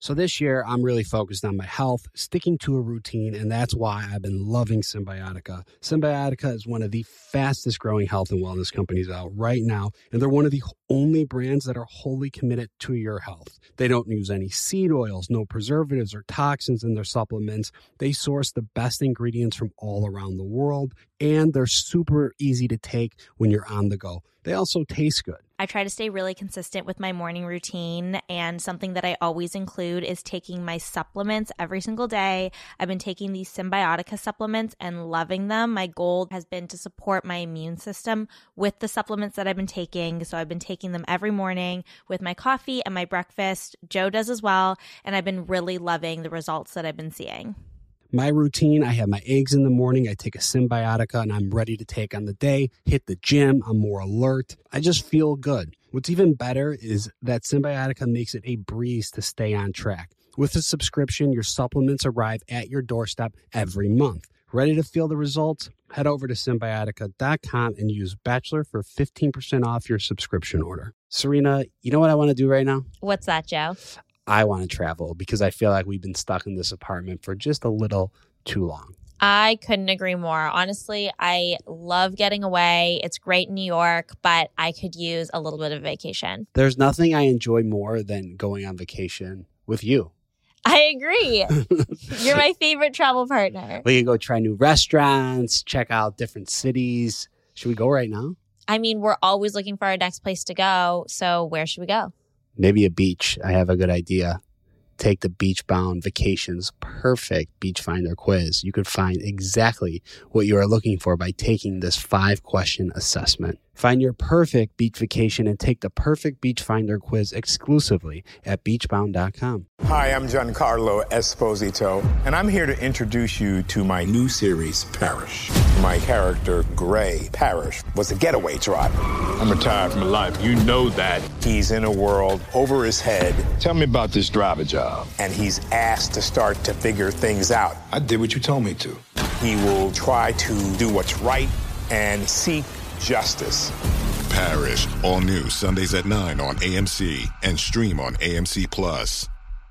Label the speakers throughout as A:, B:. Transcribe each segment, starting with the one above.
A: So this year, I'm really focused on my health, sticking to a routine, and that's why I've been loving Symbiotica. Symbiotica is one of the fastest growing health and wellness companies out right now, and they're one of the only brands that are wholly committed to your health. They don't use any seed oils, no preservatives or toxins in their supplements. They source the best ingredients from all around the world, and they're super easy to take when you're on the go. They also taste good.
B: I try to stay really consistent with my morning routine, and something that I always include is taking my supplements every single day. I've been taking these Symbiotica supplements and loving them. My goal has been to support my immune system with the supplements that I've been taking. So I've been taking them every morning with my coffee and my breakfast. Joe does as well, and I've been really loving the results that I've been seeing.
A: My routine, I have my eggs in the morning, I take a Symbiotica, and I'm ready to take on the day, hit the gym, I'm more alert. I just feel good. What's even better is that Symbiotica makes it a breeze to stay on track. With a subscription, your supplements arrive at your doorstep every month. Ready to feel the results? Head over to Symbiotica.com and use Bachelor for 15% off your subscription order. Serena, you know what I want to do right now?
B: What's that, Joe?
A: I want to travel because I feel like we've been stuck in this apartment for just a little too long.
B: I couldn't agree more. Honestly, I love getting away. It's great in New York, but I could use a little bit of vacation.
A: There's nothing I enjoy more than going on vacation with you.
B: I agree. You're my favorite travel partner.
A: We can go try new restaurants, check out different cities. Should we go right now?
B: I mean, we're always looking for our next place to go. So where should we go?
A: Maybe a beach. I have a good idea. Take the Beachbound Vacations Perfect Beach Finder quiz. You could find exactly what you are looking for by taking this 5-question assessment. Find your perfect beach vacation and take the Perfect Beach Finder quiz exclusively at beachbound.com.
C: Hi, I'm Giancarlo Esposito, and I'm here to introduce you to my new series, Parish. My character, Gray Parish, was a getaway driver.
D: I'm retired from life. You know that.
C: He's in a world over his head.
D: Tell me about this driver job.
C: And he's asked to start to figure things out.
D: I did what you told me to.
C: He will try to do what's right and seek justice.
E: Parish, all new Sundays at 9 on AMC and stream on AMC Plus.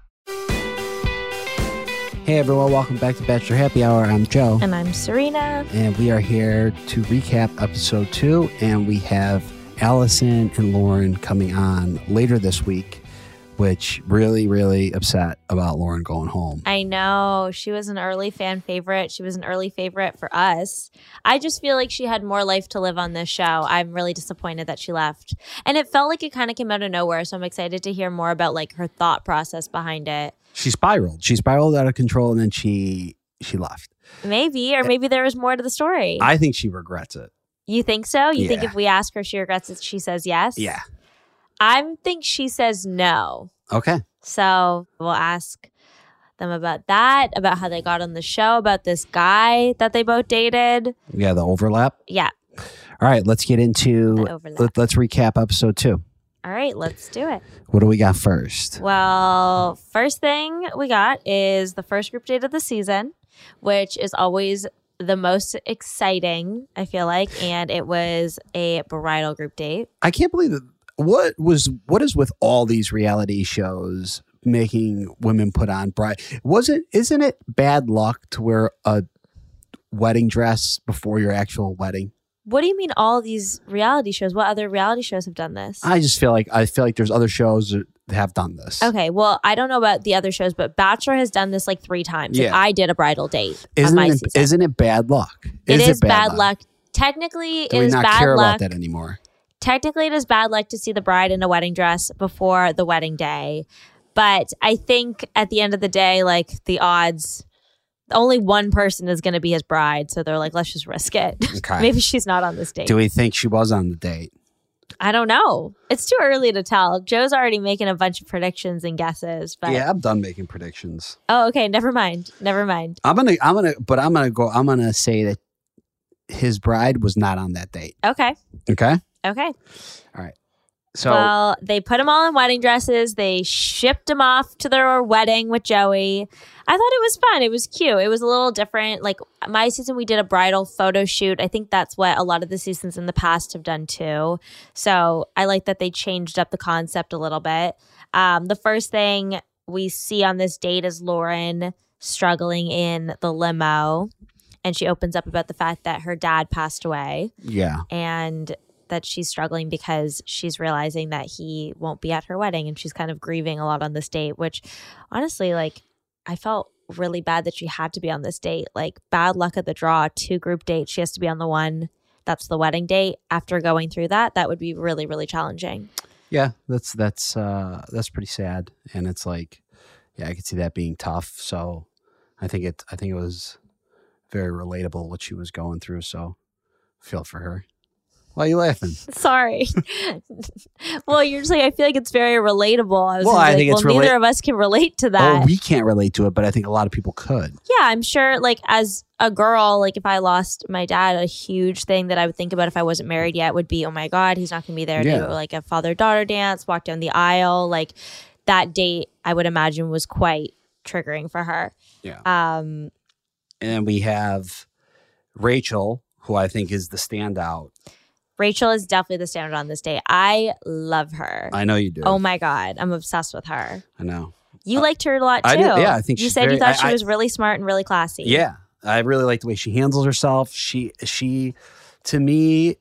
A: Hey everyone, welcome back to Bachelor Happy Hour. I'm Joe.
B: And I'm Serena.
A: And we are here to recap episode 2, and we have Allison and Lauren coming on later this week, which really upset about Lauren going home.
B: I know. She was an early fan favorite. She was an early favorite for us. I just feel like she had more life to live on this show. I'm really disappointed that she left. And it felt like it kind of came out of nowhere, so I'm excited to hear more about like her thought process behind it.
A: She spiraled out of control, and then she left.
B: Maybe, or maybe there was more to the story.
A: I think she regrets it.
B: You think so? You think
A: Yeah.
B: if we ask her she regrets it, she says yes?
A: Yeah.
B: I think she says no.
A: Okay.
B: So we'll ask them about that, about how they got on the show, about this guy that they both dated.
A: Yeah, the overlap.
B: Yeah.
A: All right, let's get into,
B: The overlap.
A: let's recap episode 2.
B: All right, let's do it.
A: What do we got first?
B: Well, first thing we got is the first group date of the season, which is always the most exciting, I feel like. And it was a bridal group date.
A: I can't believe that. What is with all these reality shows making women put on bride? Isn't it bad luck to wear a wedding dress before your actual wedding?
B: What do you mean all these reality shows? What other reality shows have done this?
A: I feel like there's other shows that have done this.
B: Okay, well, I don't know about the other shows, but Bachelor has done this like 3 times.
A: Yeah.
B: Like, I did a bridal date on my season.
A: Isn't it bad luck?
B: It is bad luck. Technically,
A: Do
B: it
A: we
B: is
A: not
B: bad
A: care
B: luck.
A: about that anymore?
B: Technically, it is bad luck to see the bride in a wedding dress before the wedding day. But I think at the end of the day, like the odds, only one person is going to be his bride. So they're like, let's just risk it.
A: Okay.
B: Maybe she's not on this date.
A: Do we think she was on the date?
B: I don't know. It's too early to tell. Joe's already making a bunch of predictions and guesses. But
A: Yeah, I'm done making predictions.
B: Oh, okay. Never mind.
A: I'm gonna say that his bride was not on that date.
B: Okay.
A: Okay.
B: Okay.
A: All right. So
B: Well, they put them all in wedding dresses. They shipped them off to their wedding with Joey. I thought it was fun. It was cute. It was a little different. Like my season, we did a bridal photo shoot. I think that's what a lot of the seasons in the past have done too. So I like that they changed up the concept a little bit. The first thing we see on this date is Lauren struggling in the limo, and she opens up about the fact that her dad passed away.
A: Yeah.
B: And that she's struggling because she's realizing that he won't be at her wedding, and she's kind of grieving a lot on this date, which honestly, like, I felt really bad that she had to be on this date. Like, bad luck at the draw, 2 group dates. She has to be on the one that's the wedding date. After going through that would be really, really challenging.
A: Yeah, that's pretty sad. And it's like, yeah, I could see that being tough. So I think it was very relatable what she was going through. So feel for her. Why are you laughing?
B: Sorry. Well, you're just like, I feel like it's very relatable.
A: I think it's
B: neither of us can relate to that.
A: Oh, we can't relate to it, but I think a lot of people could.
B: Yeah, I'm sure, like, as a girl, like, if I lost my dad, a huge thing that I would think about if I wasn't married yet would be, oh my God, he's not going to be there to do, like, a father-daughter dance, walk down the aisle. Like, that date, I would imagine, was quite triggering for her.
A: Yeah. And then we have Rachel, who I think is the standout.
B: Rachel is definitely the standard on this day. I love her.
A: I know you do.
B: Oh my God. I'm obsessed with her.
A: I know.
B: You liked her a lot too.
A: I do. Yeah, I think
B: you
A: she's
B: said
A: very,
B: you thought she was really smart and really classy.
A: Yeah. I really like the way she handles herself. She to me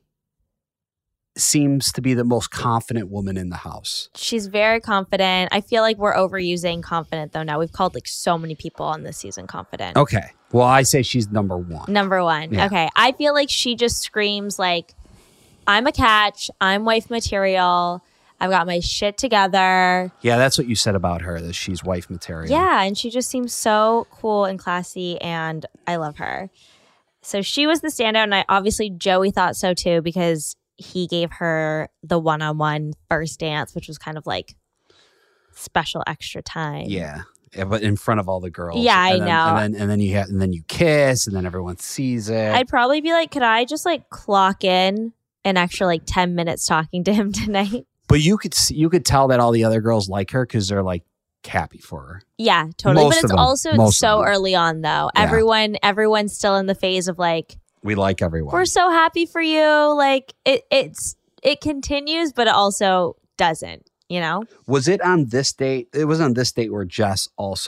A: seems to be the most confident woman in the house.
B: She's very confident. I feel like we're overusing confident though now. We've called like so many people on this season confident.
A: Okay. Well, I say she's number 1.
B: Number 1.
A: Yeah.
B: Okay. I feel like she just screams like, I'm a catch. I'm wife material. I've got my shit together.
A: Yeah, that's what you said about her, that she's wife material.
B: Yeah, and she just seems so cool and classy, and I love her. So she was the standout, and obviously Joey thought so too, because he gave her the one-on-one first dance, which was kind of like special extra time.
A: Yeah. But in front of all the girls.
B: Yeah, I know.
A: And then you kiss, and then everyone sees it.
B: I'd probably be like, could I just like clock in an extra like 10 minutes talking to him tonight?
A: But you could tell that all the other girls like her because they're like happy for her.
B: Yeah, totally.
A: Most
B: but it's also so early on though.
A: Yeah.
B: Everyone's still in the phase of like,
A: we like everyone.
B: We're so happy for you. Like it continues, but it also doesn't, you know?
A: Was it on this date? It was on this date where Jess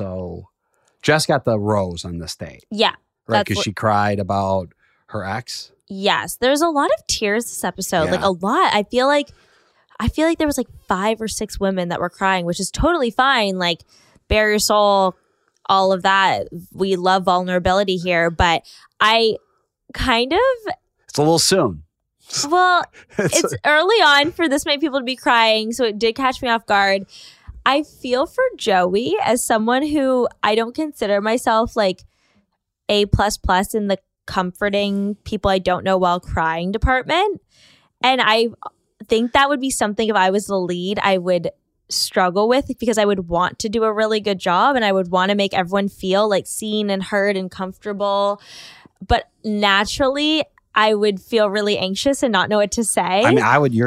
A: got the rose on this date.
B: Yeah.
A: Right, because she cried about her ex.
B: Yes. There's a lot of tears this episode.
A: Yeah.
B: Like a lot. I feel like there was like 5 or 6 women that were crying, which is totally fine. Like, bare your soul, all of that. We love vulnerability here, but I kind of...
A: It's a little soon.
B: Well, it's early on for this many people to be crying, so it did catch me off guard. I feel for Joey as someone who I don't consider myself like A++ in the comforting people I don't know while crying department. And I think that would be something if I was the lead I would struggle with, because I would want to do a really good job and I would want to make everyone feel like seen and heard and comfortable. But naturally, I would feel really anxious and not know what to say.
A: I mean, I would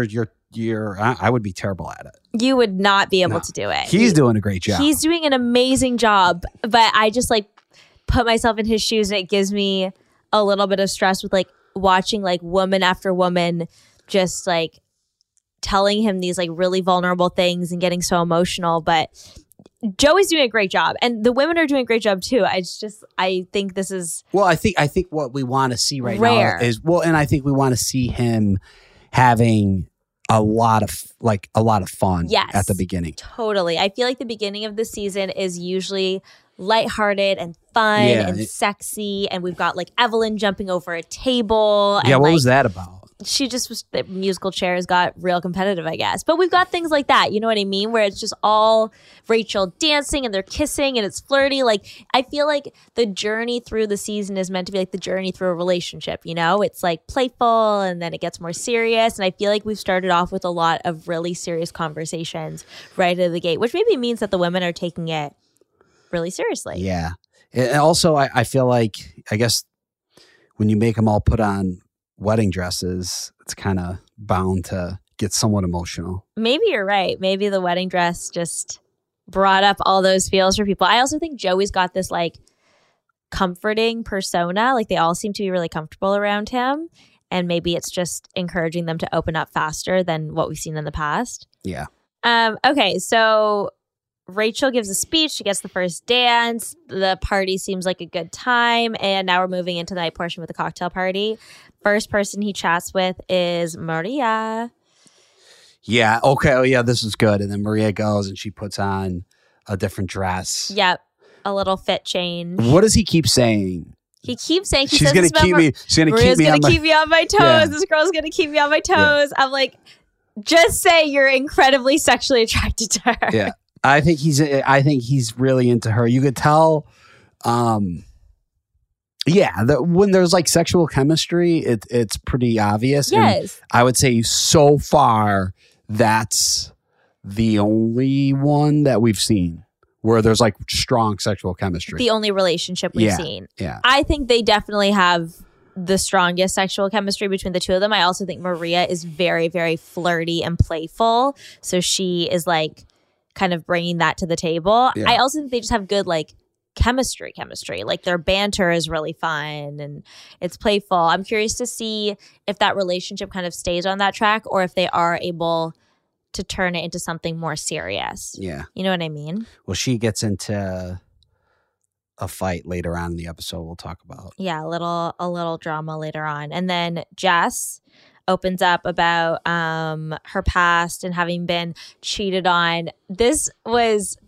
A: I would be terrible at it.
B: You would not be able to do it.
A: He's doing a great job.
B: He's doing an amazing job, but I just like put myself in his shoes and it gives me a little bit of stress with like watching like woman after woman just like telling him these like really vulnerable things and getting so emotional. But Joey's doing a great job and the women are doing a great job too. I think this is...
A: Well, I think what we want to see right
B: rare.
A: now is, well, and I think we want to see him having a lot of fun at the beginning.
B: Totally. I feel like the beginning of the season is usually lighthearted and fun and sexy. And we've got like Evelyn jumping over a table.
A: Yeah,
B: and,
A: what
B: like,
A: was that about?
B: She just was, the musical chairs got real competitive, I guess. But we've got things like that, you know what I mean? Where it's just all Rachel dancing and they're kissing and it's flirty. Like, I feel like the journey through the season is meant to be like the journey through a relationship, you know? It's like playful and then it gets more serious. And I feel like we've started off with a lot of really serious conversations right out of the gate, which maybe means that the women are taking it really seriously.
A: Yeah. And also, I feel like, I guess, when you make them all put on wedding dresses, it's kind of bound to get somewhat emotional.
B: Maybe you're right. Maybe the wedding dress just brought up all those feels for people. I also think Joey's got this like comforting persona. Like they all seem to be really comfortable around him. And maybe it's just encouraging them to open up faster than what we've seen in the past.
A: Yeah.
B: Okay. So Rachel gives a speech. She gets the first dance. The party seems like a good time. And now we're moving into the night portion with the cocktail party. First person he chats with is Maria.
A: Yeah. Okay. Oh, yeah. This is good. And then Maria goes and she puts on a different dress.
B: Yep. A little fit change.
A: What does he keep saying?
B: He keeps saying
A: she's going to keep me. She's going to keep me
B: on my toes. Yeah. This girl's going to keep me on my toes. Yeah. I'm like, just say you're incredibly sexually attracted to her.
A: Yeah. I think he's really into her. You could tell. When there's like sexual chemistry, it's pretty obvious.
B: Yes.
A: And I would say so far that's the only one that we've seen where there's like strong sexual chemistry.
B: The only relationship we've seen.
A: Yeah.
B: I think they definitely have the strongest sexual chemistry between the two of them. I also think Maria is very, very flirty and playful. So she is like kind of bringing that to the table. Yeah. I also think they just have good like chemistry. Like their banter is really fun and it's playful. I'm curious to see if that relationship kind of stays on that track or if they are able to turn it into something more serious.
A: Yeah.
B: You know what I mean?
A: Well, she gets into a fight later on in the episode we'll talk about.
B: Yeah, a little drama later on. And then Jess opens up about her past and having been cheated on. This was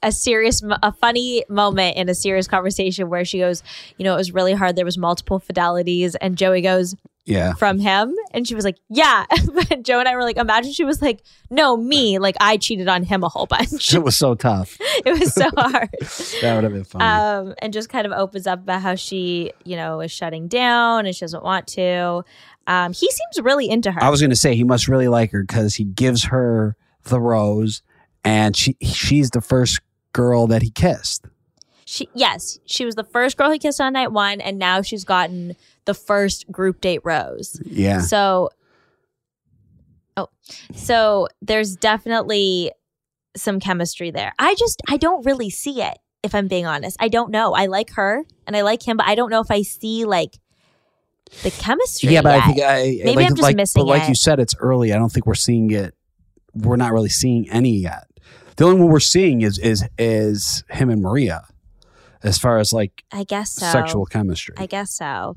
B: a funny moment in a serious conversation where she goes, it was really hard. There was multiple fidelities. And Joey goes,
A: yeah,
B: from him. And she was like, yeah. But Joe and I were like, imagine she was like, no, me. Like I cheated on him a whole bunch.
A: It was so tough.
B: It was so hard.
A: That would have been fun.
B: And just kind of opens up about how she, is shutting down and she doesn't want to. He seems really into her.
A: I was going to say he must really like her because he gives her the rose and she's the first girl that he kissed.
B: She was the first girl he kissed on night one, and now she's gotten the first group date rose.
A: Yeah.
B: So there's definitely some chemistry there. I don't really see it, if I'm being honest. I don't know. I like her and I like him, but I don't know if I see like the chemistry.
A: Yeah, but
B: yet.
A: I think
B: maybe I'm just missing
A: it. But like you said, it's early. I don't think we're seeing it. We're not really seeing any yet. The only one we're seeing is him and Maria. As far as like,
B: I guess so.
A: Sexual chemistry.
B: I guess so.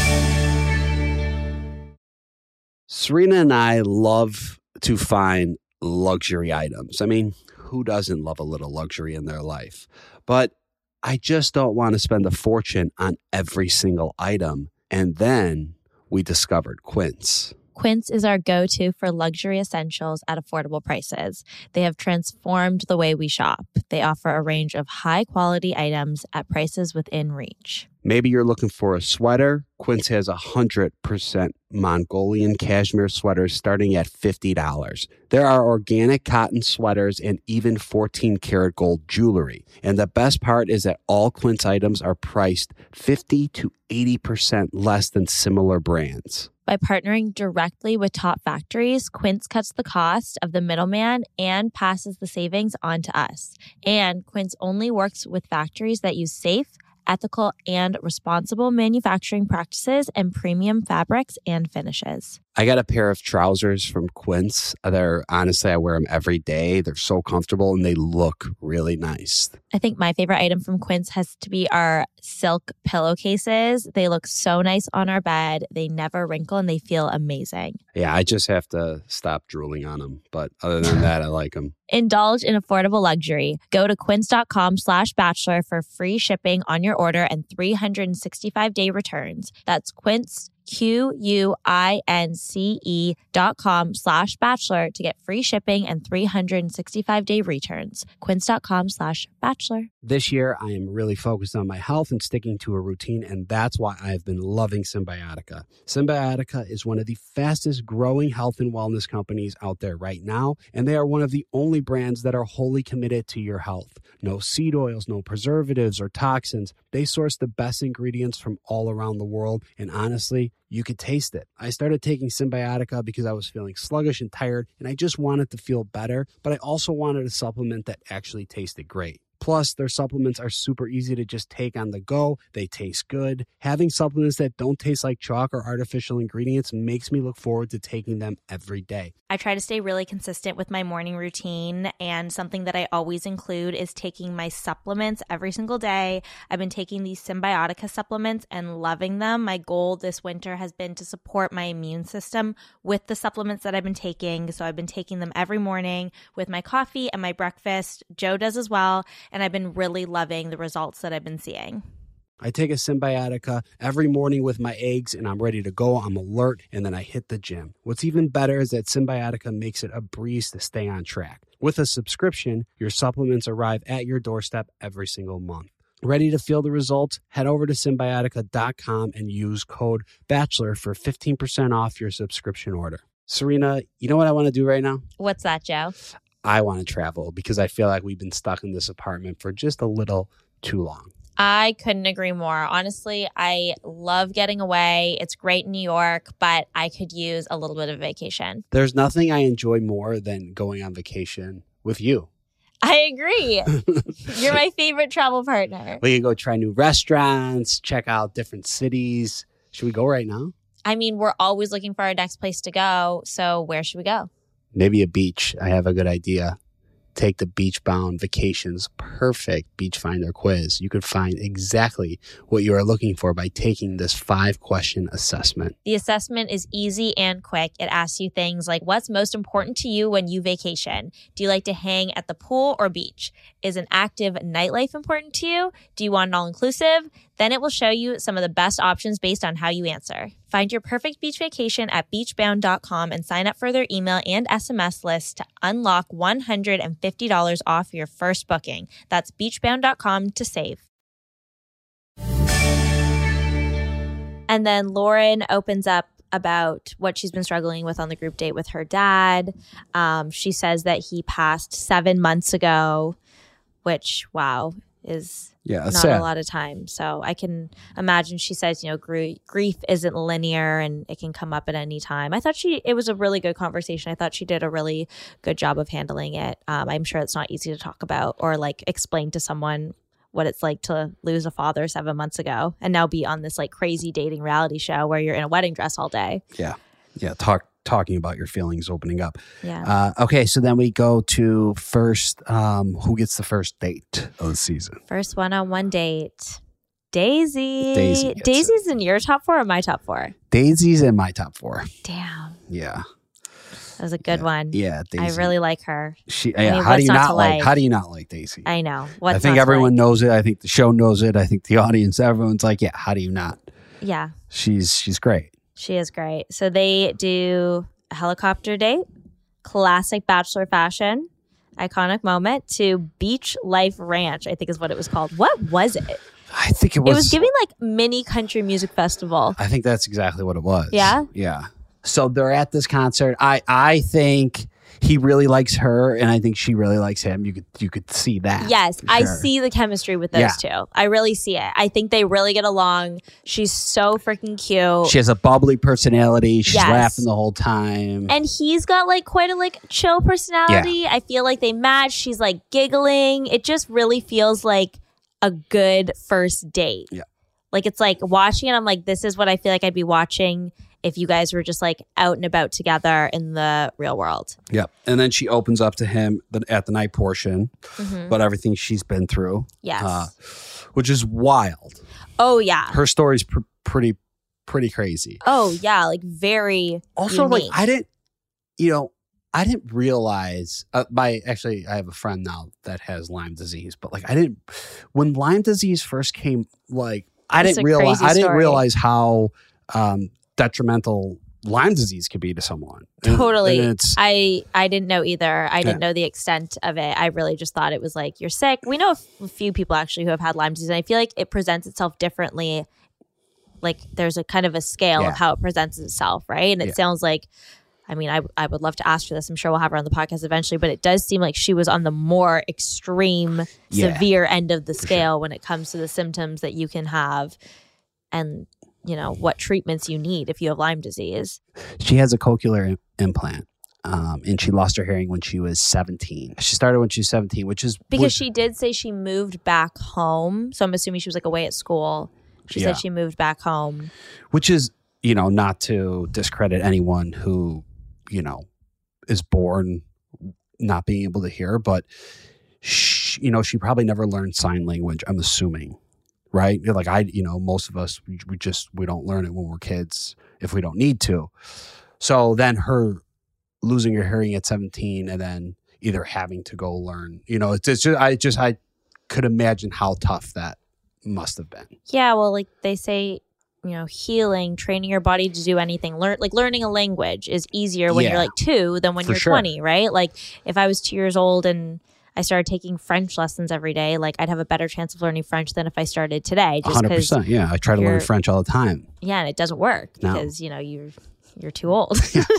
A: Serena and I love to find luxury items. I mean, who doesn't love a little luxury in their life? But I just don't want to spend a fortune on every single item. And then we discovered Quince.
B: Quince is our go-to for luxury essentials at affordable prices. They have transformed the way we shop. They offer a range of high-quality items at prices within reach.
A: Maybe you're looking for a sweater. Quince has 100% Mongolian cashmere sweaters starting at $50. There are organic cotton sweaters and even 14-karat gold jewelry. And the best part is that all Quince items are priced 50 to 80% less than similar brands.
B: By partnering directly with top factories, Quince cuts the cost of the middleman and passes the savings on to us. And Quince only works with factories that use safe, ethical, and responsible manufacturing practices and premium fabrics and finishes.
A: I got a pair of trousers from Quince. Honestly, I wear them every day. They're so comfortable and they look really nice.
B: I think my favorite item from Quince has to be our silk pillowcases. They look so nice on our bed. They never wrinkle and they feel amazing.
A: Yeah, I just have to stop drooling on them. But other than that, I like them.
B: Indulge in affordable luxury. Go to quince.com/bachelor for free shipping on your order and 365-day returns. That's Quince, QUINCE.com/bachelor to get free shipping and 365-day returns. Quince.com/bachelor.
A: This year, I am really focused on my health and sticking to a routine, and that's why I've been loving Symbiotica. Symbiotica is one of the fastest growing health and wellness companies out there right now, and they are one of the only brands that are wholly committed to your health. No seed oils, no preservatives or toxins. They source the best ingredients from all around the world, and honestly, you could taste it. I started taking Symbiotica because I was feeling sluggish and tired, and I just wanted to feel better, but I also wanted a supplement that actually tasted great. Plus, their supplements are super easy to just take on the go. They taste good. Having supplements that don't taste like chalk or artificial ingredients makes me look forward to taking them every day.
B: I try to stay really consistent with my morning routine, and something that I always include is taking my supplements every single day. I've been taking these Symbiotica supplements and loving them. My goal this winter has been to support my immune system with the supplements that I've been taking. So I've been taking them every morning with my coffee and my breakfast. Joe does as well. And I've been really loving the results that I've been seeing.
A: I take a Symbiotica every morning with my eggs and I'm ready to go. I'm alert and then I hit the gym. What's even better is that Symbiotica makes it a breeze to stay on track. With a subscription, your supplements arrive at your doorstep every single month. Ready to feel the results? Head over to Symbiotica.com and use code BACHELOR for 15% off your subscription order. Serena, you know what I want to do right now?
B: What's that, Joe?
A: I want to travel because I feel like we've been stuck in this apartment for just a little too long.
B: I couldn't agree more. Honestly, I love getting away. It's great in New York, but I could use a little bit of vacation.
A: There's nothing I enjoy more than going on vacation with you.
B: I agree. You're my favorite travel partner.
A: We can go try new restaurants, check out different cities. Should we go right now?
B: I mean, we're always looking for our next place to go. So where should we go?
A: Maybe a beach. I have a good idea. Take the Beachbound Vacations Perfect Beach Finder quiz. You could find exactly what you are looking for by taking this 5-question assessment.
B: The assessment is easy and quick. It asks you things like, what's most important to you when you vacation? Do you like to hang at the pool or beach? Is an active nightlife important to you? Do you want an all-inclusive? Then it will show you some of the best options based on how you answer. Find your perfect beach vacation at beachbound.com and sign up for their email and SMS list to unlock $150 off your first booking. That's beachbound.com to save. And then Lauren opens up about what she's been struggling with on the group date with her dad. She says that he passed 7 months ago, which, wow, is not
A: sad.
B: a lot of time. So I can imagine, she says, grief isn't linear and it can come up at any time. I thought it was a really good conversation. I thought she did a really good job of handling it. I'm sure it's not easy to talk about or explain to someone what it's like to lose a father 7 months ago and now be on this crazy dating reality show where you're in a wedding dress all day.
A: Yeah. Talking about your feelings, opening up.
B: Yeah.
A: Okay, so then we go to first, who gets the first date of the season?
B: First one-on-one date. Daisy.
A: Daisy's
B: in your top 4 or my top 4?
A: Daisy's in my top 4.
B: Damn.
A: Yeah.
B: That was a good one.
A: Yeah, Daisy.
B: I really like her.
A: How do you not like Daisy?
B: I know.
A: I think everyone knows it. I think the show knows it. I think the audience, everyone's like, yeah, how do you not?
B: Yeah.
A: She's great.
B: She is great. So they do a helicopter date, classic Bachelor fashion, iconic moment, to Beach Life Ranch, I think is what it was called. What was it?
A: I think it was.
B: It was giving mini country music festival.
A: I think that's exactly what it was.
B: Yeah?
A: Yeah. So they're at this concert. I think he really likes her, and I think she really likes him. You could see that.
B: Yes,
A: sure.
B: I see the chemistry with those two. I really see it. I think they really get along. She's so freaking cute.
A: She has a bubbly personality. She's laughing the whole time.
B: And he's got quite a chill personality. Yeah. I feel like they match. She's giggling. It just really feels like a good first date.
A: Yeah.
B: It's watching it, I'm this is what I feel like I'd be watching if you guys were just out and about together in the real world.
A: Yep. And then she opens up to him at the night portion about everything she's been through.
B: Yes.
A: Which is wild.
B: Oh, yeah.
A: Her story's pretty crazy.
B: Oh, yeah. Very
A: also,
B: unique.
A: I didn't realize, I have a friend now that has Lyme disease, but when Lyme disease first came, I didn't realize how, detrimental Lyme disease could be to someone.
B: Totally.
A: And
B: I didn't know either. I didn't know the extent of it. I really just thought it was you're sick. We know a few people actually who have had Lyme disease, and I feel like it presents itself differently. There's a kind of a scale of how it presents itself, right? And it sounds I would love to ask for this. I'm sure we'll have her on the podcast eventually, but it does seem like she was on the more extreme, severe end of the scale when it comes to the symptoms that you can have and what treatments you need if you have Lyme disease.
A: She has a cochlear implant. And she lost her hearing when she was 17. She started when she was 17, which is...
B: Because she did say she moved back home. So I'm assuming she was like away at school. She said she moved back home. Which is, not to discredit anyone who, is born not being able to hear, but she probably never learned sign language, I'm assuming. Right? Like most of us, we don't learn it when we're kids if we don't need to. So then her losing her hearing at 17 and then either having to go learn, I could imagine how tough that must have been. Yeah. Well, like they say, healing, training your body to do anything, learning a language is easier when you're like 2 than when you're 20, right? Like if I was 2 years old and I started taking French lessons every day, like I'd have a better chance of learning French than if I started today. Just
A: 100%. Yeah. I try to learn French all the time.
B: Yeah. And it doesn't work because, you're too old.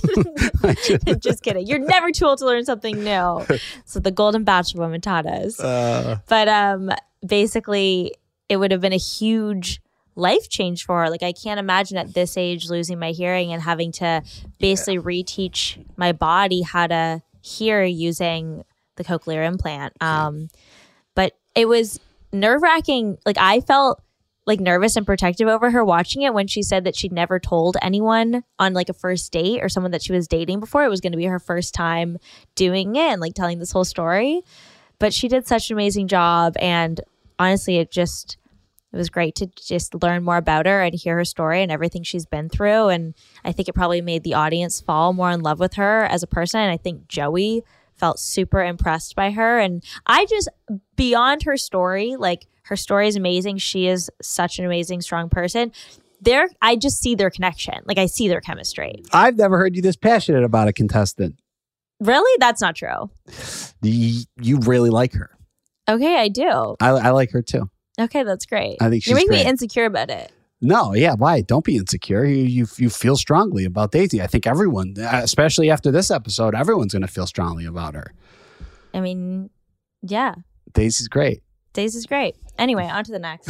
B: Just kidding. You're never too old to learn something new. So the Golden Bachelor woman taught us. But basically, it would have been a huge life change for her. Like I can't imagine at this age losing my hearing and having to basically reteach my body how to hear using the cochlear implant. But it was nerve-wracking. Like I felt like nervous and protective over her watching it when she said that she'd never told anyone on like a first date or someone that she was dating before. It was going to be her first time doing it and like telling this whole story. But she did such an amazing job. And honestly, it was great to just learn more about her and hear her story and everything she's been through. And I think it probably made the audience fall more in love with her as a person. And I think Joey felt super impressed by her. And beyond her story, like her story is amazing. She is such an amazing, strong person. I just see their connection. Like I see their chemistry.
A: I've never heard you this passionate about a contestant.
B: Really? That's not true.
A: You really like her.
B: Okay, I do.
A: I like her too.
B: Okay, that's great.
A: I think she's
B: You're making
A: great.
B: me insecure about it.
A: No, yeah, why? Don't be insecure. You feel strongly about Daisy. I think everyone, especially after this episode, everyone's going to feel strongly about her.
B: I mean, yeah.
A: Daisy's great.
B: Daisy's great. Anyway, on to the next.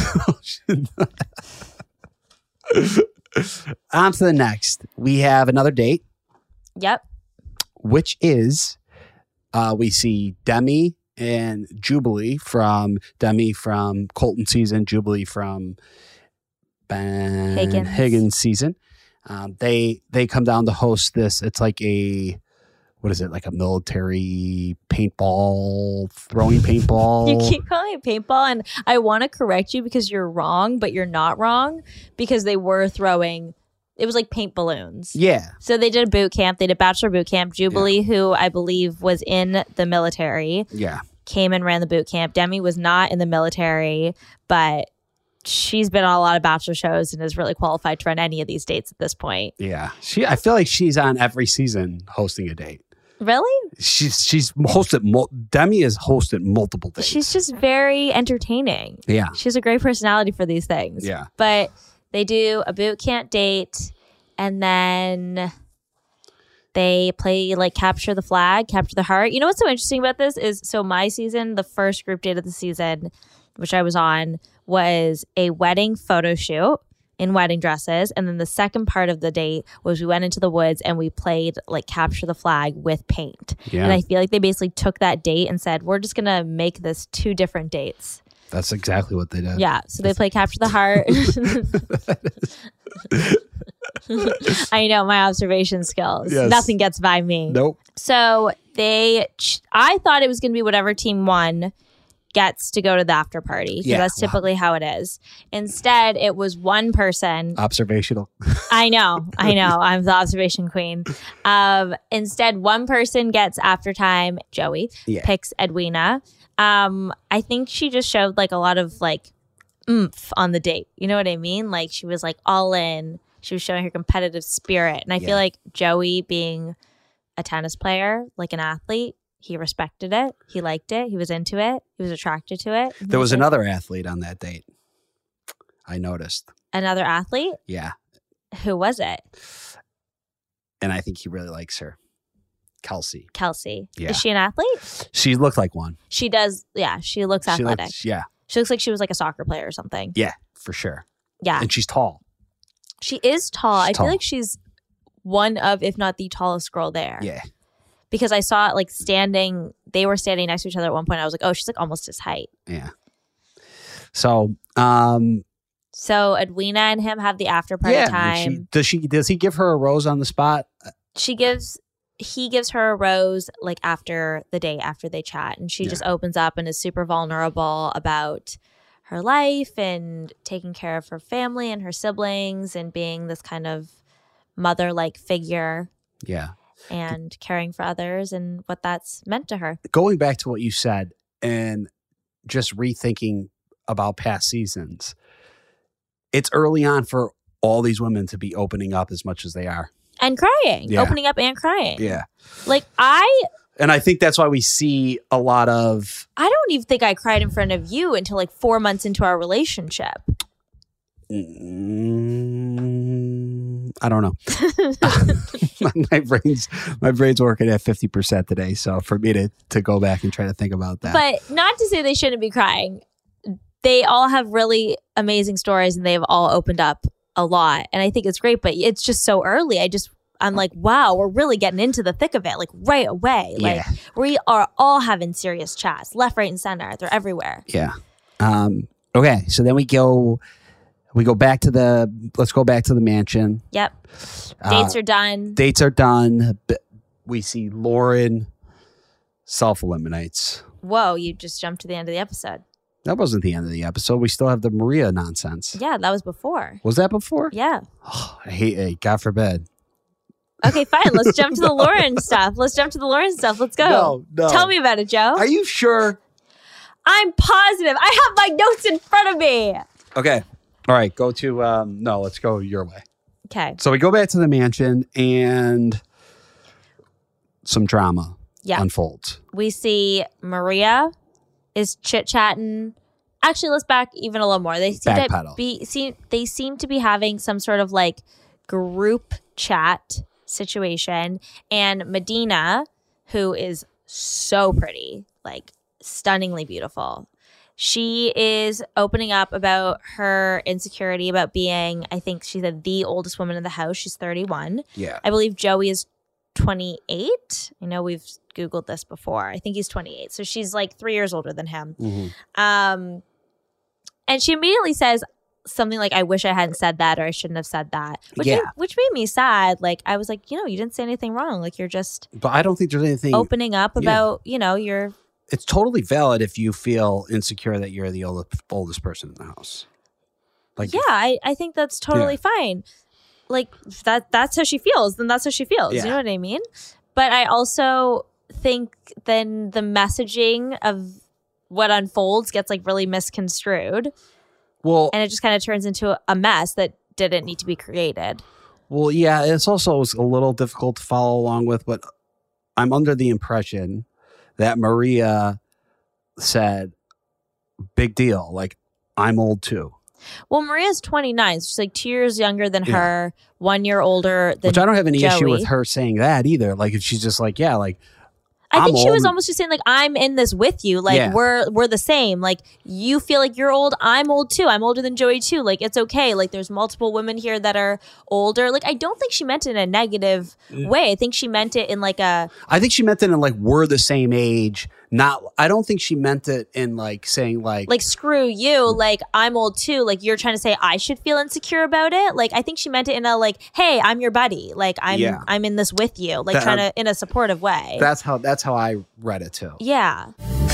A: On to the next. We have another date.
B: Yep.
A: Which is, we see Demi and Jubilee from Colton season, Jubilee from Higgins season. They come down to host this. It's like like a military throwing paintball.
B: You keep calling it paintball, and I want to correct you because you're wrong, but you're not wrong because they were throwing. It was like paint balloons.
A: Yeah.
B: So they did a boot camp. They did bachelor boot camp. Jubilee, who I believe was in the military, came and ran the boot camp. Demi was not in the military, but she's been on a lot of bachelor shows and is really qualified to run any of these dates at this point.
A: Yeah. I feel like she's on every season hosting a date.
B: Really?
A: She's hosted. Demi has hosted multiple dates.
B: She's just very entertaining.
A: Yeah.
B: She has a great personality for these things.
A: Yeah.
B: But they do a boot camp date and then they play like capture the flag, capture the heart. You know what's so interesting about this is, so my season, the first group date of the season, which I was on, was a wedding photo shoot in wedding dresses. And then the second part of the date was we went into the woods and we played like capture the flag with paint. Yeah. And I feel like they basically took that date and said, we're just going to make this 2 different dates.
A: That's exactly what they did.
B: Yeah. So they play capture the heart. I know my observation skills. Yes. Nothing gets by me.
A: Nope.
B: So I thought it was going to be whatever team won gets to go to the after party because that's typically how it is. Instead, it was one person.
A: Observational.
B: I know. I'm the observation queen. Instead, one person gets after time. Joey picks Edwina. I think she just showed like a lot of like oomph on the date. You know what I mean? Like she was like all in. She was showing her competitive spirit. And I feel like Joey, being a tennis player, like an athlete, he respected it. He liked it. He was into it. He was attracted to it.
A: There was another athlete on that date. I noticed.
B: Another athlete?
A: Yeah.
B: Who was it?
A: And I think he really likes her. Kelsey.
B: Yeah. Is she an athlete?
A: She looked like one.
B: She does. Yeah. She looks athletic.
A: She
B: looks like she was like a soccer player or something.
A: Yeah, for sure.
B: Yeah.
A: And she's tall.
B: She is tall. I feel like she's one of, if not the tallest girl there.
A: Yeah.
B: because I saw it like they were standing next to each other at one point. I was like, oh, she's like almost his height.
A: Yeah. So,
B: So Edwina and him have the after party time.
A: does he give her a rose on the spot?
B: He gives her a rose like after the day after they chat, and she just opens up and is super vulnerable about her life and taking care of her family and her siblings and being this kind of mother-like figure.
A: Yeah.
B: And caring for others and what that's meant to her.
A: Going back to what you said and just rethinking about past seasons, it's early on for all these women to be opening up as much as they are.
B: And crying. Opening up and crying.
A: Yeah.
B: Like
A: And I think that's why we see a lot of...
B: I don't even think I cried in front of you until like 4 months into our relationship.
A: I don't know. my brain's working at 50% today. So for me to go back and try to think about that.
B: But not to say they shouldn't be crying. They all have really amazing stories and they've all opened up a lot. And I think it's great, but it's just so early. I'm like, wow, we're really getting into the thick of it, like right away. Like we are all having serious chats, left, right, and center. They're everywhere.
A: Yeah. Okay. So then let's go back to the mansion.
B: Yep. Dates are done.
A: Dates are done. We see Lauren self-eliminates.
B: Whoa, you just jumped to the end of the episode.
A: That wasn't the end of the episode. We still have the Maria nonsense.
B: Yeah, that was before.
A: Was that before?
B: Yeah.
A: Oh, I hate it. God forbid.
B: Okay, fine. Let's jump to the Lauren stuff. Let's go.
A: No.
B: Tell me about it, Joe.
A: Are you sure?
B: I'm positive. I have my notes in front of me.
A: Okay. All right. Go to, let's go your way.
B: Okay.
A: So we go back to the mansion and some drama unfolds.
B: We see Maria is chit-chatting. Actually, let's back even a little more. They seem to be having some sort of like group chat situation. And Medina, who is so pretty, like stunningly beautiful, she is opening up about her insecurity about being, I think she said, the oldest woman in the house. She's 31. Yeah. I believe Joey is 28. I know we've Googled this before. I think he's 28. So she's like 3 years older than him. Mm-hmm. And she immediately says something like, I wish I hadn't said that, or I shouldn't have said that. Which made me sad. Like, I was like, you didn't say anything wrong. Like, you're just...
A: But I don't think there's anything...
B: opening up about, your...
A: It's totally valid if you feel insecure that you're the oldest person in the house. Like,
B: I think that's totally fine. Like, that's how she feels, then that's how she feels.
A: Yeah.
B: You know what I mean? But I also think then the messaging of what unfolds gets like really misconstrued.
A: Well,
B: and it just kind of turns into a mess that didn't need to be created.
A: Well, yeah, it's also a little difficult to follow along with, but I'm under the impression that Maria said, big deal, like, I'm old too.
B: Well, Maria's 29. So she's like 2 years younger than her, 1 year older than
A: Which I don't have any
B: Joey.
A: issue with her saying that either. Like, if she's just like,
B: I think she was almost just saying, like, I'm in this with you. Like, we're the same. Like, you feel like you're old. I'm old, too. I'm older than Joey, too. Like, it's okay. Like, there's multiple women here that are older. Like, I don't think she meant it in a negative way. I think she meant it in, like, I
A: think she meant it in, like, we're the same age. I don't think she meant it in, like, saying, like...
B: Like, screw you. Like, I'm old, too. Like, you're trying to say I should feel insecure about it. Like, I think she meant it in a, like, hey, I'm your buddy. Like, I'm in this with you. Like, trying to... in a supportive way.
A: That's how I read it, too.
B: Yeah.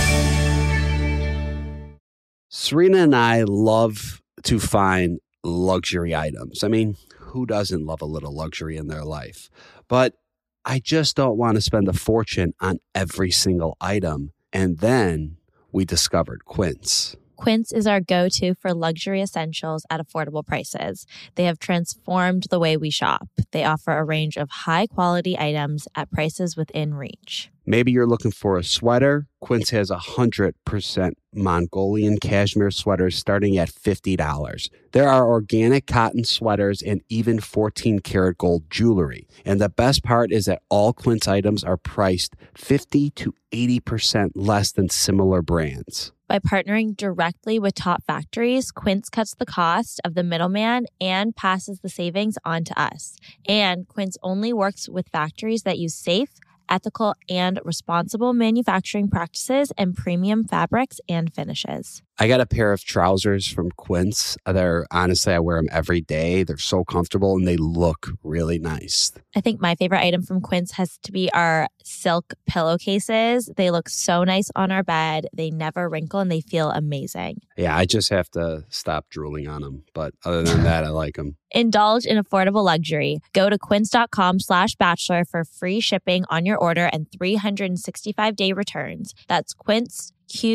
A: Serena and I love to find luxury items. I mean, who doesn't love a little luxury in their life? But I just don't want to spend a fortune on every single item. And then we discovered Quince.
B: Quince is our go-to for luxury essentials at affordable prices. They have transformed the way we shop. They offer a range of high-quality items at prices within reach.
A: Maybe you're looking for a sweater. Quince has 100% Mongolian cashmere sweaters starting at $50. There are organic cotton sweaters and even 14-karat gold jewelry. And the best part is that all Quince items are priced 50 to 80% less than similar brands.
B: By partnering directly with top factories, Quince cuts the cost of the middleman and passes the savings on to us. And Quince only works with factories that use safe, ethical and responsible manufacturing practices and premium fabrics and finishes.
A: I got a pair of trousers from Quince. Honestly, I wear them every day. They're so comfortable and they look really nice.
B: I think my favorite item from Quince has to be our silk pillowcases. They look so nice on our bed. They never wrinkle and they feel amazing.
A: Yeah, I just have to stop drooling on them. But other than that, I like them.
B: Indulge in affordable luxury. Go to quince.com/bachelor for free shipping on your order and 365-day returns. That's Quince,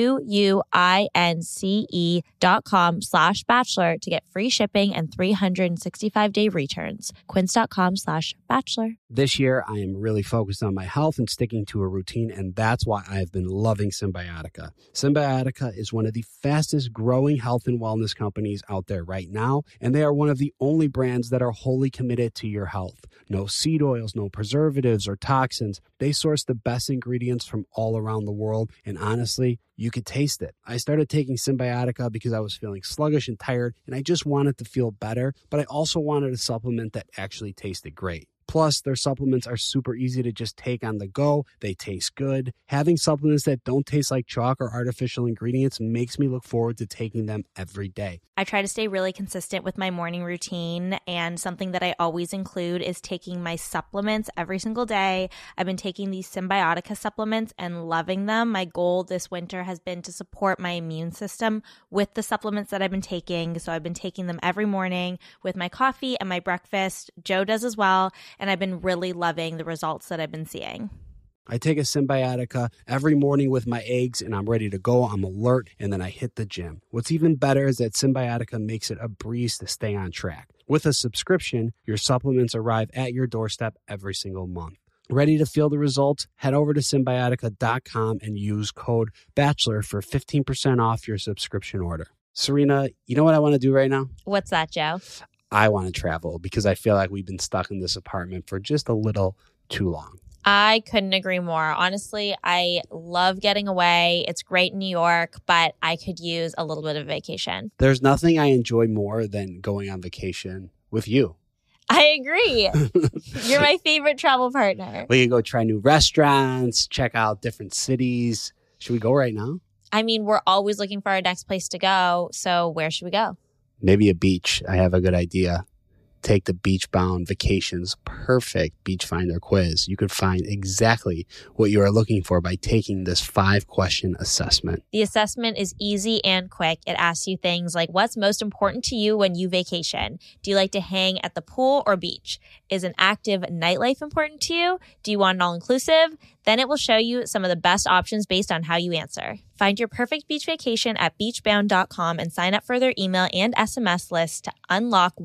B: QUINCE.com/bachelor to get free shipping and 365-day returns. Quince.com/bachelor.
A: This year, I am really focused on my health and sticking to a routine, and that's why I've been loving Symbiotica. Symbiotica is one of the fastest growing health and wellness companies out there right now, and they are one of the only brands that are wholly committed to your health. No seed oils, no preservatives or toxins. They source the best ingredients from all around the world, and honestly, you could taste it. I started taking Symbiotica because I was feeling sluggish and tired, and I just wanted to feel better, but I also wanted a supplement that actually tasted great. Plus, their supplements are super easy to just take on the go. They taste good. Having supplements that don't taste like chalk or artificial ingredients makes me look forward to taking them every day.
B: I try to stay really consistent with my morning routine, and something that I always include is taking my supplements every single day. I've been taking these Symbiotica supplements and loving them. My goal this winter has been to support my immune system with the supplements that I've been taking. So I've been taking them every morning with my coffee and my breakfast. Joe does as well. And I've been really loving the results that I've been seeing.
A: I take a Symbiotica every morning with my eggs and I'm ready to go. I'm alert and then I hit the gym. What's even better is that Symbiotica makes it a breeze to stay on track. With a subscription, your supplements arrive at your doorstep every single month. Ready to feel the results? Head over to Symbiotica.com and use code BACHELOR for 15% off your subscription order. Serena, you know what I want to do right now?
B: What's that, Joe?
A: I want to travel because I feel like we've been stuck in this apartment for just a little too long.
B: I couldn't agree more. Honestly, I love getting away. It's great in New York, but I could use a little bit of vacation.
A: There's nothing I enjoy more than going on vacation with you.
B: I agree. You're my favorite travel partner.
A: We can go try new restaurants, check out different cities. Should we go right now?
B: I mean, we're always looking for our next place to go. So where should we go?
A: Maybe a beach. I have a good idea. Take the Beachbound Vacations Perfect Beach Finder quiz. You could find exactly what you are looking for by taking this 5-question assessment.
B: The assessment is easy and quick. It asks you things like, what's most important to you when you vacation? Do you like to hang at the pool or beach? Is an active nightlife important to you? Do you want an all-inclusive? Then it will show you some of the best options based on how you answer. Find your perfect beach vacation at beachbound.com and sign up for their email and SMS list to unlock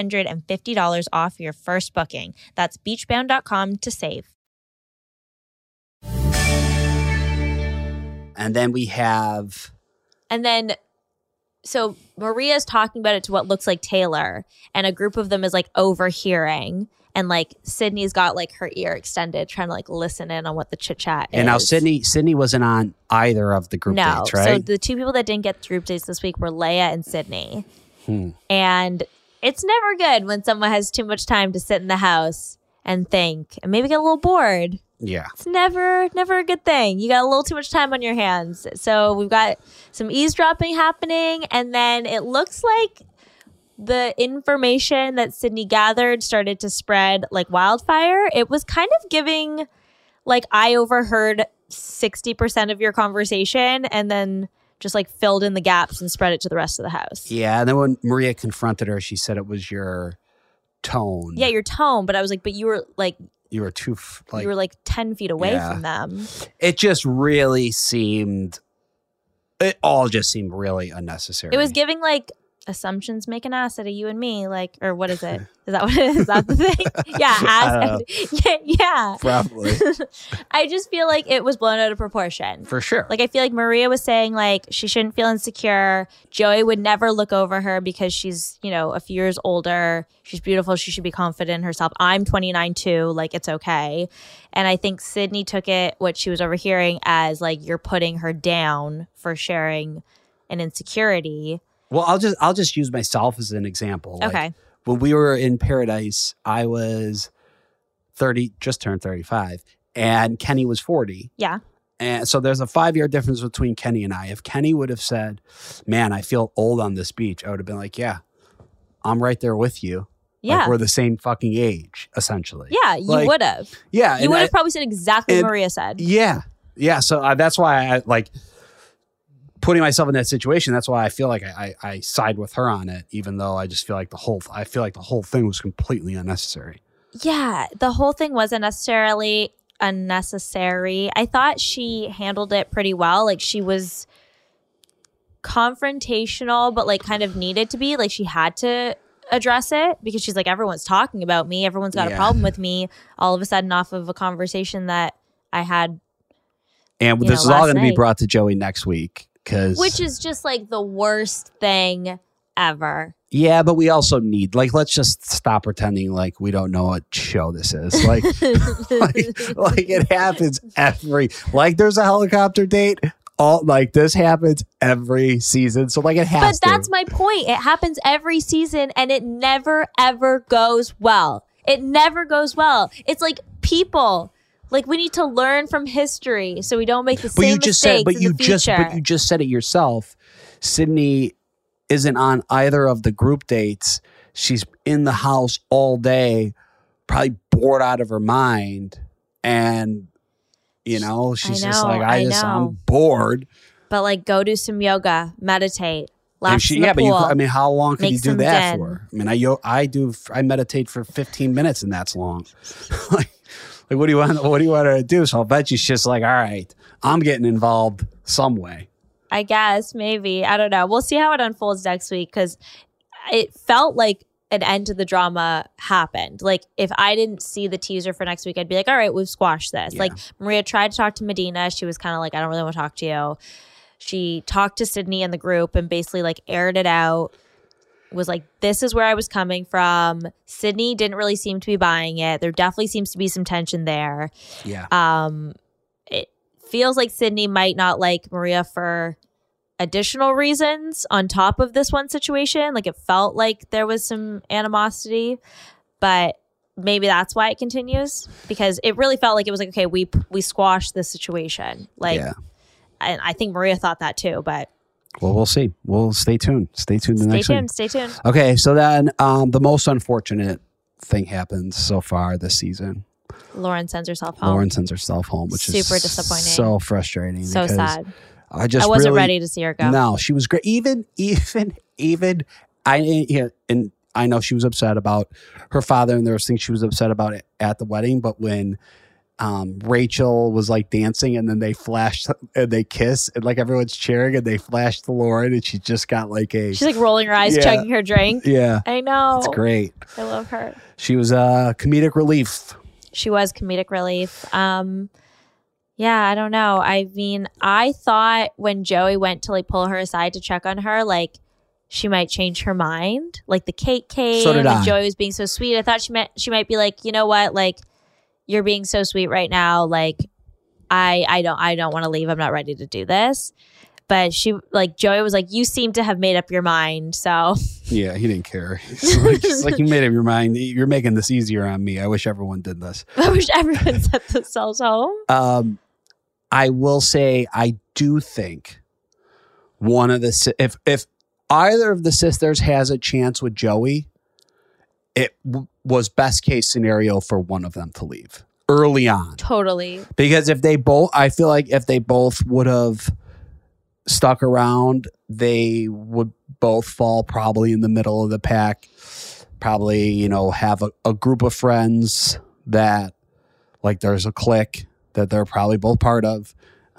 B: $150 off your first booking. That's beachbound.com to save.
A: And then we have...
B: So Maria's talking about it to what looks like Taylor, and a group of them is like overhearing. And like Sydney's got like her ear extended, trying to like listen in on what the chit chat is.
A: And now Sydney wasn't on either of the group dates, right?
B: So the two people that didn't get group dates this week were Leia and Sydney. And it's never good when someone has too much time to sit in the house and think and maybe get a little bored.
A: Yeah.
B: It's never a good thing. You got a little too much time on your hands. So we've got some eavesdropping happening, and then it looks like the information that Sydney gathered started to spread like wildfire. It was kind of giving like I overheard 60% of your conversation and then just like filled in the gaps and spread it to the rest of the house.
A: Yeah. And then when Maria confronted her, she said it was your tone.
B: Yeah, your tone. But I was like, but you were like...
A: You were too...
B: you were like 10 feet away from them.
A: It just really seemed... It all just seemed really unnecessary.
B: It was giving like... assumptions make an ass out of you and me, like, or what is it? Is that what it is? Is that the thing? Yeah, yeah.
A: Probably.
B: I just feel like it was blown out of proportion.
A: For sure.
B: Like, I feel like Maria was saying, like, she shouldn't feel insecure. Joey would never look over her because she's, you know, a few years older. She's beautiful. She should be confident in herself. I'm 29 too. Like, it's okay. And I think Sydney took it, what she was overhearing, as like, you're putting her down for sharing an insecurity.
A: Well, I'll just use myself as an example.
B: Okay.
A: Like, when we were in Paradise, I was 30, just turned 35, and Kenny was 40.
B: Yeah.
A: And so there's a 5-year difference between Kenny and I. If Kenny would have said, man, I feel old on this beach, I would have been like, yeah, I'm right there with you.
B: Yeah.
A: Like we're the same fucking age, essentially.
B: Yeah, you would have.
A: Yeah.
B: You would have probably said exactly what Maria said.
A: Yeah. Yeah. So that's why I like putting myself in that situation. That's why I feel like I side with her on it, even though I just feel like the whole thing was completely unnecessary.
B: Yeah. The whole thing wasn't necessarily unnecessary. I thought she handled it pretty well. Like she was confrontational, but like kind of needed to be. Like she had to address it because she's like, everyone's talking about me. Everyone's got a problem with me all of a sudden off of a conversation that I had.
A: And this is all going to be brought to Joey next week.
B: Which is just like the worst thing ever.
A: Yeah, but we also need, like, let's just stop pretending like we don't know what show this is. Like, like it happens there's a helicopter date. This happens every season. So like it has
B: But that's my point. It happens every season and it never, ever goes well. It never goes well. It's like people. Like we need to learn from history so we don't make the same mistakes in the future.
A: But you just said it yourself. Sydney isn't on either of the group dates. She's in the house all day, probably bored out of her mind. And, she's just like, I'm bored.
B: But like go do some yoga, meditate, laugh in the pool.
A: But how long can you do that for? I mean, I meditate for 15 minutes and that's long. Like, what do you want her to do? So I'll bet she's just like, all right, I'm getting involved some way.
B: I guess, maybe. I don't know. We'll see how it unfolds next week because it felt like an end to the drama happened. Like, if I didn't see the teaser for next week, I'd be like, all right, we've squashed this. Yeah. Like, Maria tried to talk to Medina. She was kind of like, I don't really want to talk to you. She talked to Sydney in the group and basically, like, aired it out. Was like, this is where I was coming from. Sydney didn't really seem to be buying it. There definitely seems to be some tension there.
A: Yeah.
B: It feels like Sydney might not like Maria for additional reasons on top of this one situation. Like it felt like there was some animosity, but maybe that's why it continues because it really felt like it was like, okay, we squashed this situation. Like, and I think Maria thought that too, but.
A: Well, we'll see. We'll stay tuned. Stay tuned the next week.
B: Stay tuned.
A: Okay, so then the most unfortunate thing happens so far this season.
B: Lauren sends herself home.
A: Which
B: super
A: is
B: disappointing.
A: So frustrating.
B: So sad.
A: I
B: wasn't ready to see her go.
A: No, she was great. Even and I know she was upset about her father, and there was things she was upset about at the wedding. But when Rachel was like dancing and then they flashed and they kiss and like everyone's cheering and they flashed to Lauren and she just got like she's
B: like rolling her eyes, chugging her drink.
A: Yeah.
B: I know.
A: It's great.
B: I love her.
A: She was comedic relief.
B: She was comedic relief. Yeah, I don't know. I mean, I thought when Joey went to like pull her aside to check on her, like she might change her mind. Like the cake came and Joey was being so sweet. I thought she might be like, you know what, like you're being so sweet right now. Like, I don't want to leave. I'm not ready to do this. But Joey was like, you seem to have made up your mind. So
A: yeah, he didn't care. He's like, you made up your mind. You're making this easier on me. I wish everyone did this.
B: I wish everyone sent themselves home.
A: I will say, I do think one of the if either of the sisters has a chance with Joey, it was best case scenario for one of them to leave early on.
B: Totally.
A: Because I feel like if they both would have stuck around, they would both fall probably in the middle of the pack. Probably, have a group of friends that like there's a clique that they're probably both part of.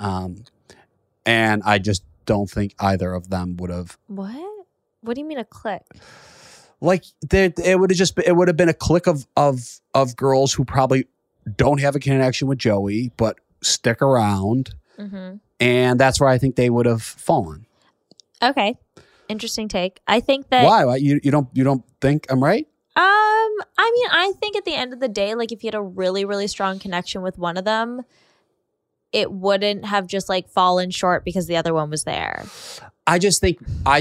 A: And I just don't think either of them would have.
B: What do you mean a clique?
A: Like it would have been a clique of girls who probably don't have a connection with Joey, but stick around.
B: Mm-hmm. And
A: that's where I think they would have fallen.
B: Okay. Interesting take. I think that.
A: Why? You don't think I'm right?
B: I mean, I think at the end of the day, like if you had a really, really strong connection with one of them, it wouldn't have just like fallen short because the other one was there.
A: I just think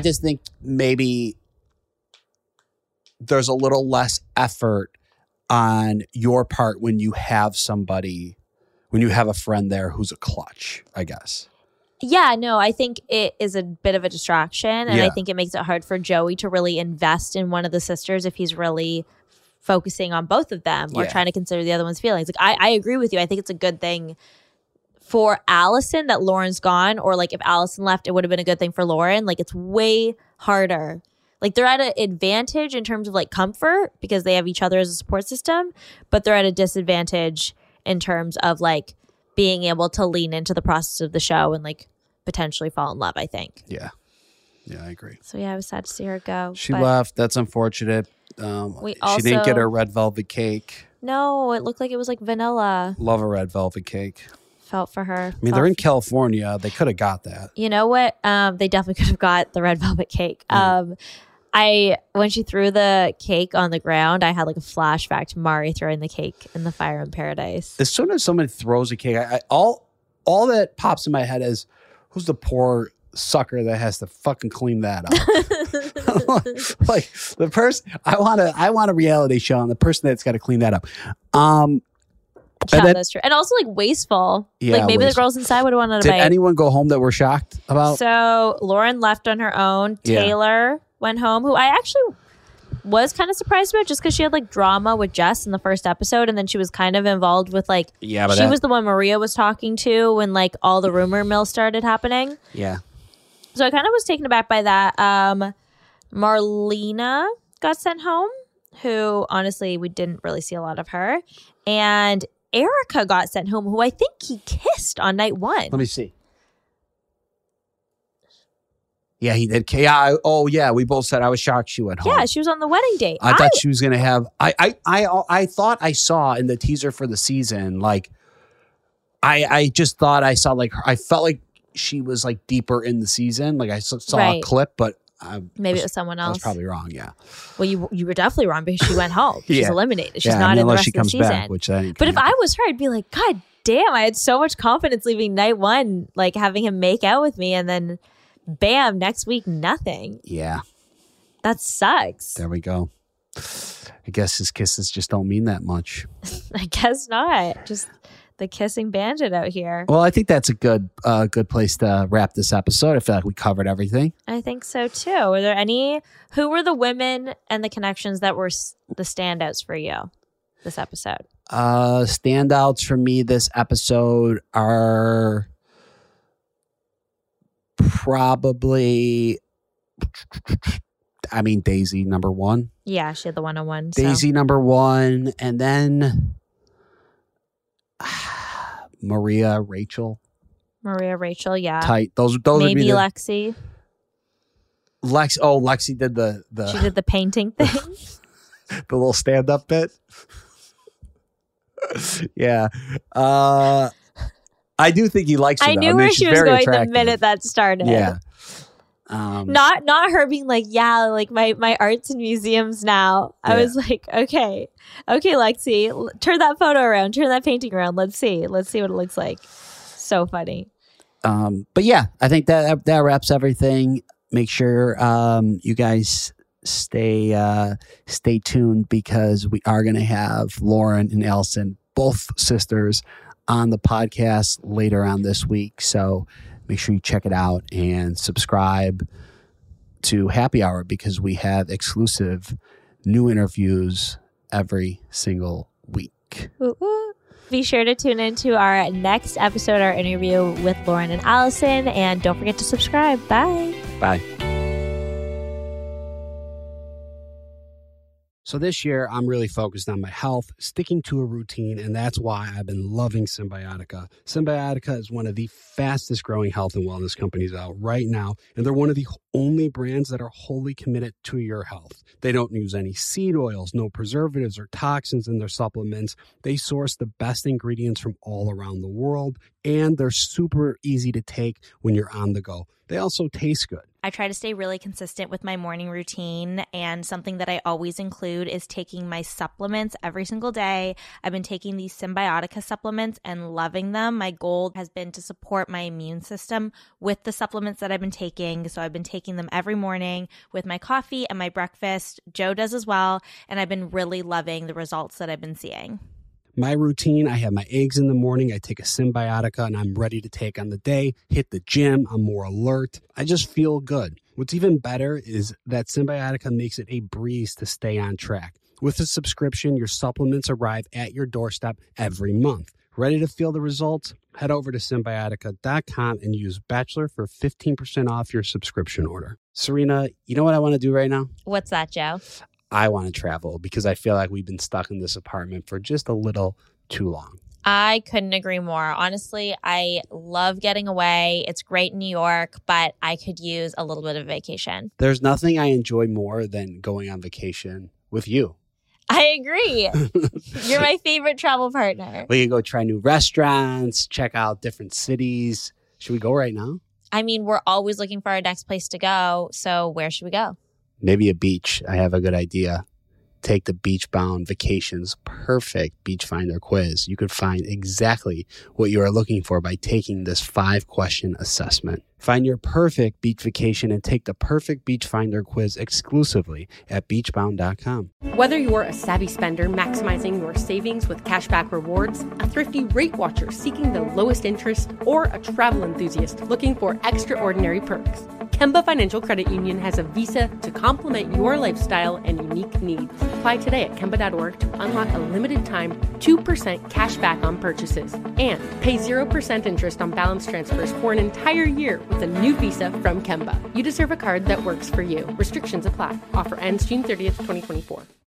A: maybe there's a little less effort on your part when you have when you have a friend there who's a clutch, I guess.
B: Yeah, no, I think it is a bit of a distraction. And
A: Yeah.
B: I think it makes it hard for Joey to really invest in one of the sisters if he's really focusing on both of them or
A: Yeah.
B: trying to consider the other one's feelings. Like I agree with you. I think it's a good thing for Allison that Lauren's gone, or like if Allison left, it would have been a good thing for Lauren. Like it's way harder. Like they're at an advantage in terms of like comfort because they have each other as a support system, but they're at a disadvantage in terms of like being able to lean into the process of the show and like potentially fall in love, I think.
A: Yeah. Yeah, I agree.
B: So yeah, I was sad to see her go.
A: She
B: but
A: left. That's unfortunate.
B: We
A: She didn't get
B: also-
A: her red velvet cake.
B: No, it looked like it was like vanilla.
A: Love a red velvet cake.
B: Felt for her.
A: I mean, they're in California. They could have got that.
B: You know what? They definitely could have got the red velvet cake. When she threw the cake on the ground, I had like a flashback to Mari throwing the cake in the fire in paradise.
A: As soon as somebody throws a cake, all that pops in my head is, who's the poor sucker that has to fucking clean that up? Like the person, I want a reality show on the person that's got to clean that up.
B: Yeah,
A: then-
B: that's true. And also like wasteful.
A: Yeah,
B: like maybe
A: wasteful.
B: the girls inside would have wanted to
A: Did
B: bite.
A: anyone go home that were shocked about?
B: So Lauren left on her own.
A: Yeah.
B: Taylor went home, who I actually was kind of surprised about just because she had like drama with Jess in the first episode. And then she was kind of involved with like,
A: Yeah, but
B: she
A: that-
B: was the one Maria was talking to when like all the rumor mill started happening.
A: Yeah.
B: So I kind of was taken aback by that. Marlena got sent home, who honestly, we didn't really see a lot of her. And Erica got sent home, who I think he kissed on night one.
A: Let me see. Yeah, he did. Yeah, we both said I was shocked she went home.
B: Yeah, she was on the wedding date.
A: I thought she was gonna have. I thought I saw in the teaser for the season, like, I just thought I saw like I felt like she was like deeper in the season. Like I saw a
B: Right.
A: clip, but
B: Maybe it was someone
A: I was
B: else.
A: probably wrong. Yeah,
B: Well, you were definitely wrong because she went home. She's
A: Yeah.
B: eliminated. She's
A: yeah.
B: not in the
A: unless
B: rest
A: she
B: of the
A: comes
B: season.
A: back, which I.
B: But if I was her, I'd be like, God damn, I had so much confidence leaving night one, like having him make out with me, and then bam, next week, nothing.
A: Yeah,
B: That sucks.
A: there we go. I guess his kisses just don't mean that much.
B: I guess not. Just the kissing bandit out here.
A: Well, I think that's a good place to wrap this episode. I feel like we covered everything.
B: I think so too. Who were the women and the connections that were the standouts for you this episode?
A: Standouts for me this episode are probably, Daisy number one.
B: Yeah, she had the one-on-one.
A: Daisy number one, and then Maria, Rachel,
B: Maria, Rachel, yeah.
A: tight. Those would
B: Maybe
A: be the,
B: Lexi.
A: Lexi did the
B: She did the painting thing.
A: the little stand up bit. Yeah, I do think he likes her.
B: I
A: though.
B: knew
A: mean,
B: where
A: she's
B: she was
A: very
B: going
A: attractive.
B: the minute that started.
A: Yeah.
B: Not her being like, yeah, like my art's in museums now. I
A: Yeah.
B: was like, okay, Lexi, turn that photo around, turn that painting around. Let's see what it looks like. So funny.
A: But yeah, I think that wraps everything. Make sure you guys stay tuned because we are going to have Lauren and Allison, both sisters, on the podcast later on this week. So make sure you check it out and subscribe to Happy Hour because we have exclusive new interviews every single week.
B: Woo woo. Be sure to tune into our next episode, our interview with Lauren and Allison. And don't forget to subscribe. Bye.
A: Bye. So this year, I'm really focused on my health, sticking to a routine, and that's why I've been loving Symbiotica. Symbiotica is one of the fastest growing health and wellness companies out right now, and they're one of the only brands that are wholly committed to your health. They don't use any seed oils, no preservatives or toxins in their supplements. They source the best ingredients from all around the world, and they're super easy to take when you're on the go. They also taste good.
B: I try to stay really consistent with my morning routine, and something that I always include is taking my supplements every single day. I've been taking these Symbiotica supplements and loving them. My goal has been to support my immune system with the supplements that I've been taking. So I've been taking them every morning with my coffee and my breakfast. Joe does as well, and I've been really loving the results that I've been seeing.
A: My routine, I have my eggs in the morning, I take a Symbiotica, and I'm ready to take on the day, hit the gym, I'm more alert. I just feel good. What's even better is that Symbiotica makes it a breeze to stay on track. With a subscription, your supplements arrive at your doorstep every month. Ready to feel the results? Head over to Symbiotica.com and use Bachelor for 15% off your subscription order. Serena, you know what I want to do right now?
B: What's that, Joe?
A: I want to travel because I feel like we've been stuck in this apartment for just a little too long.
B: I couldn't agree more. Honestly, I love getting away. It's great in New York, but I could use a little bit of vacation.
A: There's nothing I enjoy more than going on vacation with you.
B: I agree. You're my favorite travel partner.
A: We can go try new restaurants, check out different cities. Should we go right now?
B: I mean, we're always looking for our next place to go. So where should we go?
A: Maybe a beach. I have a good idea. Take the Beachbound Vacations Perfect Beach Finder quiz. You could find exactly what you are looking for by taking this 5-question assessment. Find your perfect beach vacation and take the perfect Beach Finder quiz exclusively at beachbound.com.
F: Whether you're a savvy spender maximizing your savings with cashback rewards, a thrifty rate watcher seeking the lowest interest, or a travel enthusiast looking for extraordinary perks, Kemba Financial Credit Union has a visa to complement your lifestyle and unique needs. Apply today at Kemba.org to unlock a limited-time 2% cash back on purchases and pay 0% interest on balance transfers for an entire year with a new visa from Kemba. You deserve a card that works for you. Restrictions apply. Offer ends June 30th, 2024.